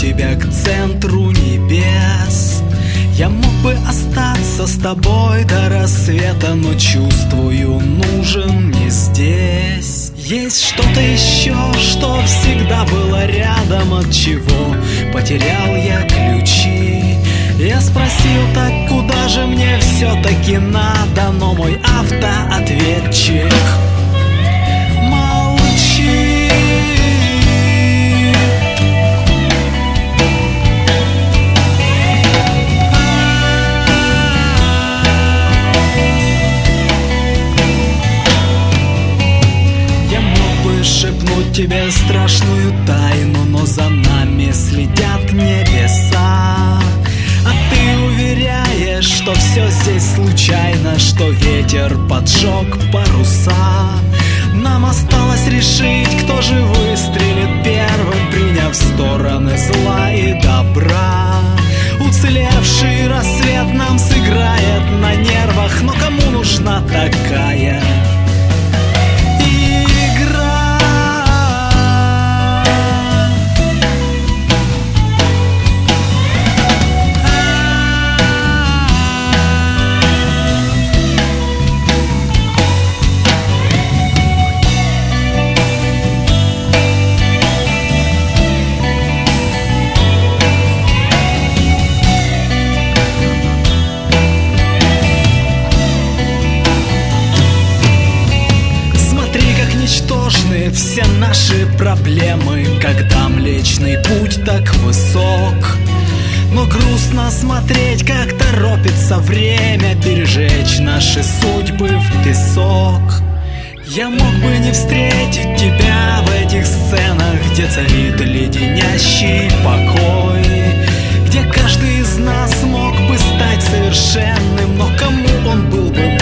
тебя к центру небес. Я мог бы остаться с тобой до рассвета, но чувствую, нужен мне здесь. Есть что-то еще, что всегда было рядом, от чего потерял я ключи. Я спросил, так куда же мне все-таки надо, но мой автоответчик молчит. Я мог бы шепнуть тебе страшную тайну, но за нами следят небеса. А ты уверяешь, что все здесь случайно, что ветер поджег паруса. Нам осталось решить, кто же выстрелит первым, приняв стороны зла и добра. Уцелевший рассвет нам сыграет на нервах, но кому нужна такая все наши проблемы, когда Млечный Путь так высок. Но грустно смотреть, как торопится время пережечь наши судьбы в песок. Я мог бы не встретить тебя в этих сценах, где царит леденящий покой, где каждый из нас мог бы стать совершенным, но кому он был бы